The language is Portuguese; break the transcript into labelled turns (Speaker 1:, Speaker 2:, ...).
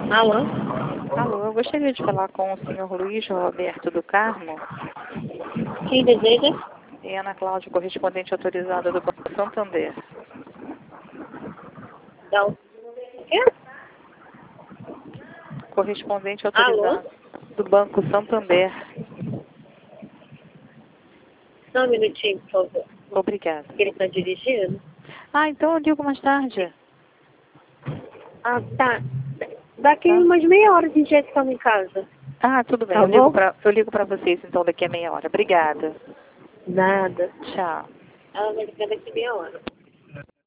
Speaker 1: Alô?
Speaker 2: Alô, eu gostaria de falar com o senhor Luiz Roberto do Carmo.
Speaker 1: Quem deseja?
Speaker 2: E Ana Cláudia, correspondente autorizada do Banco Santander.
Speaker 1: Dá o quê?
Speaker 2: Correspondente
Speaker 1: Alô?
Speaker 2: autorizado do Banco Santander.
Speaker 1: Só um minutinho, por favor.
Speaker 2: Obrigada.
Speaker 1: Ele está dirigindo?
Speaker 2: Então eu ligo mais tarde.
Speaker 1: Ah, tá. Daqui
Speaker 2: Tá.
Speaker 1: umas meia hora a gente já está em casa.
Speaker 2: Tudo bem.
Speaker 1: Tá bom?
Speaker 2: Eu ligo pra vocês então daqui a meia hora. Obrigada.
Speaker 1: Nada.
Speaker 2: Tchau.
Speaker 1: Ela vai ligar daqui meia hora.